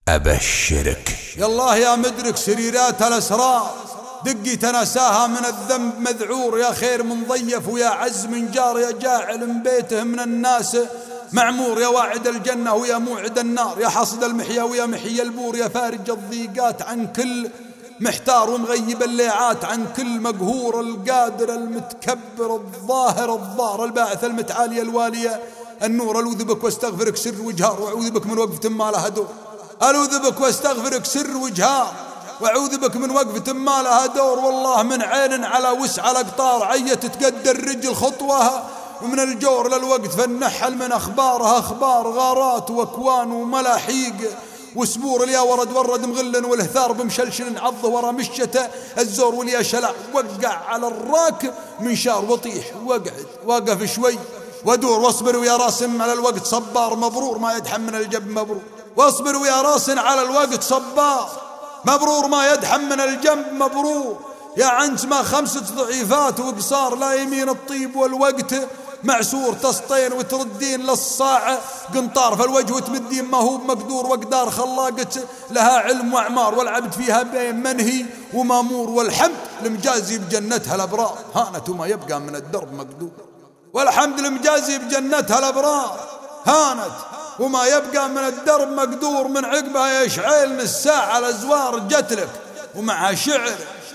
أبشرك. يالله يا مدرك سريرات الأسرار، دقي تنساها من الذنب مذعور، يا خير من ضيف ويا عز من جار، يا جاعل من بيته من الناس معمور، يا واعد الجنة ويا موعد النار، يا حصد المحيا ويا محيي البور، يا فارج الضيقات عن كل محتار، ومغيب الليعات عن كل مقهور، القادر المتكبر الظاهر الضار، الباعث المتعالي الوالية النور. ألوذ بك واستغفرك سر وجهار، وأعوذ بك من وقفة ما لها دور. ألوذ بك واستغفرك سر وجهار، وأعوذ بك من وقفة ما لها دور. والله من عين على وسع الأقطار، عيت تقدر الرجل خطوها، ومن الجور للوقت فالنحل من أخبارها أخبار، غارات وأكوان وملاحيق وسبور، اليا ورد مغل والهثار بمشلشل عض ورا مشته الزور، واليا شلع وقع على الراك من شار، وطيح وقعد واقف شوي ودور. واصبر ويا راس على الوقت صبار مبرور، ما يدحم من الجب مبرور. واصبر ويا راس على الوقت صبار مبرور، ما يدحم من الجنب مبرور. يا عنت ما 5 ضعيفات وقصار، لا يمين الطيب والوقت معسور، تسطين وتردين للصاع قنطار، فالوجه وتمدين ما هو مقدور، وقدار خلاقة لها علم وأعمار، والعبد فيها بين منهي ومامور، والحمد المجازي بجنتها الأبرار، هانت وما يبقى من الدرب مقدور. والحمد المجازي بجنتها الأبرار، هانت وما يبقى من الدرب مقدور. من عقبها يشعل الساعة الأزوار جتلك، ومعها شعر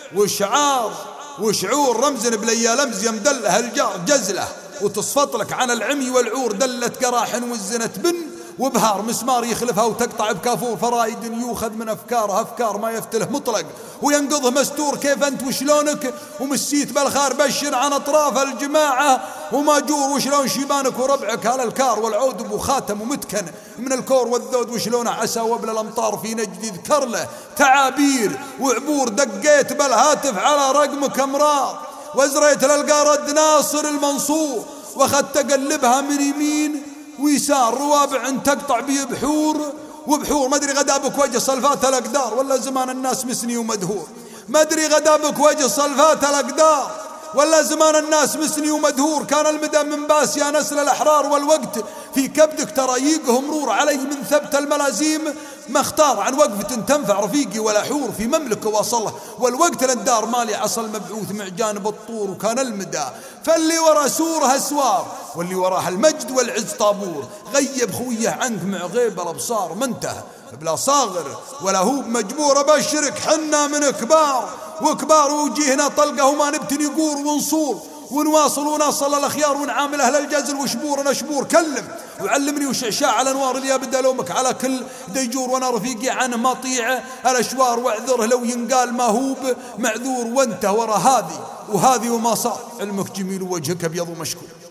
وشعار وشعور، رمز بليا لمز يمدله الجار جزله، وتصفط لك عن العمي والعور، دلت قراحن وزنت بن وبهار، مسمار يخلفها وتقطع بكافور، فرايد يوخذ من أفكارها أفكار ما يفتله مطلق، وينقضه مستور. كيف أنت وشلونك ومسيت بالخار، بشر عن أطراف الجماعة وماجور، وشلون شيبانك وربعك على الكار، والعود أبو خاتم ومتكن من الكور والذود، وشلونه عسى وبل الأمطار في نجد يذكر له تعابير وعبور. دقيت بالهاتف على رقمك أمرار، وزريت للقارد ناصر المنصور، واخذت تقلبها من يمين ويسار، روابع تقطع بيه بحور وبحور. ما ادري غدا بك وجه صلفات الأقدار، ولا زمان الناس مسني ومدهور. ما ادري غدا بك وجه صلفات الأقدار، ولا زمان الناس مسني ومدهور. كان المدى من باس يا نسل الأحرار، والوقت في كبدك ترايقه مرور، عليه من ثبت الملازيم ما اختار، عن وقفة تنفع رفيقي ولا حور، في مملكة واصله والوقت للدار، مالي عصى المبعوث مع جانب الطور. وكان المدى فاللي ورا سورها سوار، واللي وراها المجد والعز طابور. غيب خويه عنك مع غيب الأبصار، منته بلا صاغر ولا هو مجبور. أبشرك حنا من كبار وكبار، وجيهنا طلقه وما نبتني قور ونصور، ونواصل ونصل الأخيار، ونعامل أهل الجزل وشبور. أنا شبور كلم وعلمني وشعشاع على أنوار اللي أبدأ لومك على كل ديجور، وأنا رفيقي عنه مطيع الأشوار، واعذره لو ينقال ما هو معذور. وانت ورا هذه وهذه وما صار، علمك جميل ووجهك أبيض ومشكور.